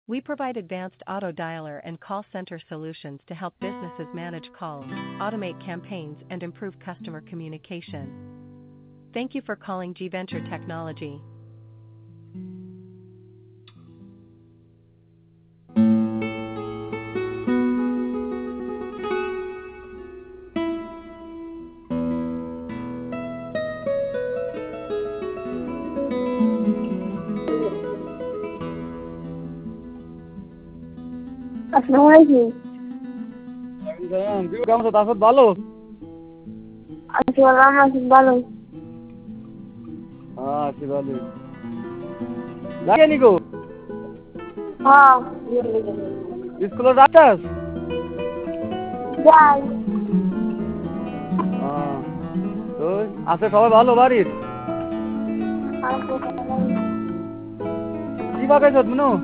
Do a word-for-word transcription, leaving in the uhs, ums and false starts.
We provide advanced auto dialer and call center solutions to help businesses manage calls, automate campaigns, and improve customer communication. Thank you for calling G-Venture Technology. আসসালামু আলাইকুম। কেমন আছো? তারপর ভালো আছি বললাম আছি ভালো। হ্যাঁ আছি ভালো। যাইনি গো হ্যাঁ স্কুলে যাচ্ছাস? যাই। হ্যাঁ তো আছে সবাই ভালো বাড়ির? আর কোথায়? কি পাকাইছ মনু?